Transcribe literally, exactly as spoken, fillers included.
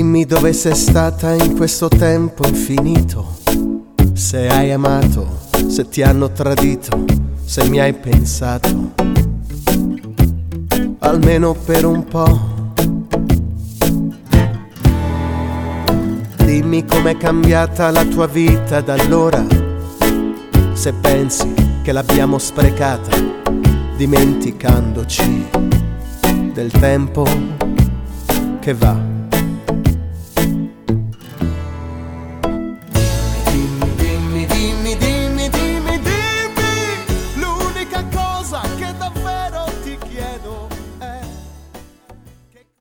Dimmi dove sei stata in questo tempo infinito, se hai amato, se ti hanno tradito, se mi hai pensato, almeno per un po'. Dimmi com'è cambiata la tua vita da allora, se pensi che l'abbiamo sprecata, dimenticandoci del tempo che va.